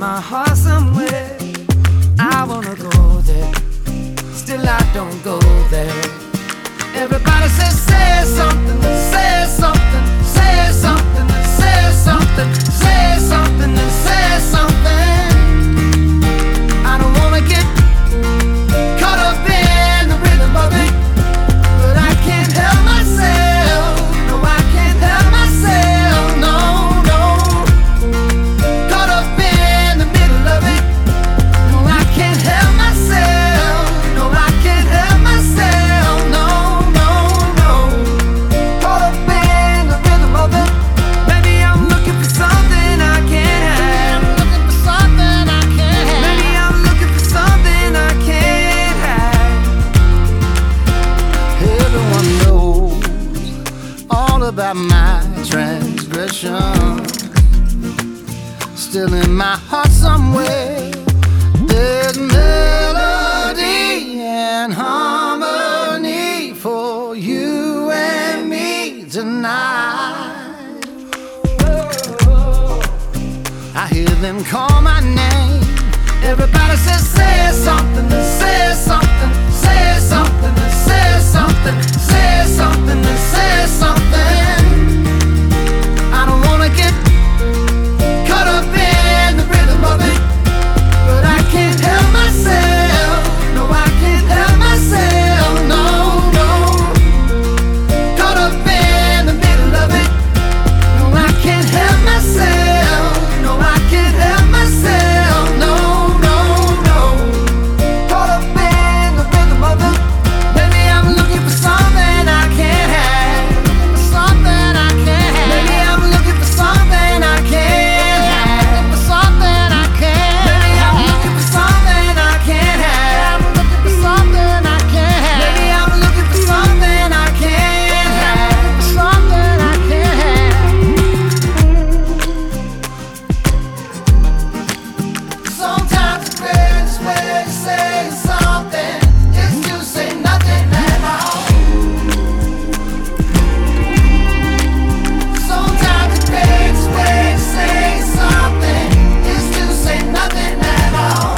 my heart somewhere. I wanna go there, still I don't go there. Everybody says, say something, say something, say something, say something, say something, say something. I don't wanna get caught up in the rhythm of it, but I can't help myself. No, I can't help myself. No, no. Caught up in the middle of it. No, I can't help myself. No, I can't help myself. No, no, no. Caught up in the rhythm of it. Maybe I'm looking for something I can't have. Looking for something I can't have. Maybe I'm looking for something I can't have. Everyone knows all about my transgression. Still in my heart somewhere, there's melody and harmony for you and me tonight. I hear them call my name. Everybody says, say something, say something, say something, say something, say something, say something. I don't wanna get caught up in the rhythm of it, but I can't help myself. No, I can't help myself. No, no. Caught up in the middle of it. No, I can't help myself. No, I can't help myself. No, no, no. Caught up in the rhythm of it. Maybe I'm looking for something I can't have. Something I can't have. Maybe I'm looking for something I can't have. For something I can't. Maybe I'm looking for something I can't have. Looking for something I can't have. Maybe I'm looking for something I can't have. Something I can't have. Sometimes the greatest way to say something is to say nothing at all. Sometimes the greatest way to say something is to say nothing at all.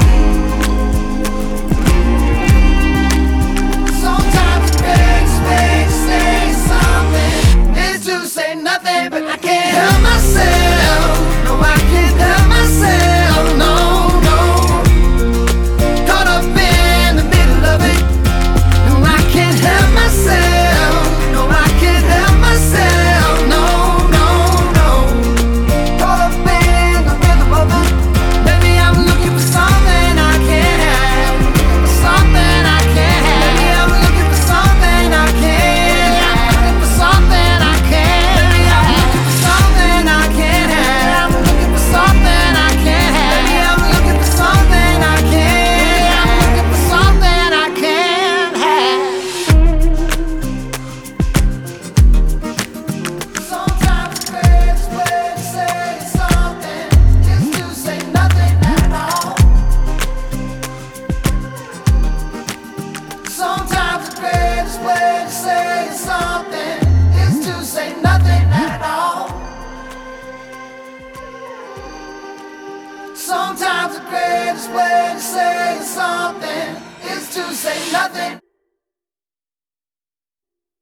Sometimes the greatest way to say something is to say nothing, but I can't help myself. No, I can't help myself. No, no. Caught up in the middle of it. No, I can't help myself. No, I can't help myself. No, no, no. Caught up in the rhythm of it. Maybe I'm looking for something I can't have. Something I can't have. Maybe I'm looking for something I can't have. Looking for something I can't have. Maybe I'm looking for something I can't have. Looking for something I can't have. Maybe I'm looking for something I can't have. Looking for something I can't have. Sometimes the greatest way to say something is to say nothing at all. Sometimes the greatest way to say something is to say nothing at all. Sometimes the greatest way to say something is to say nothing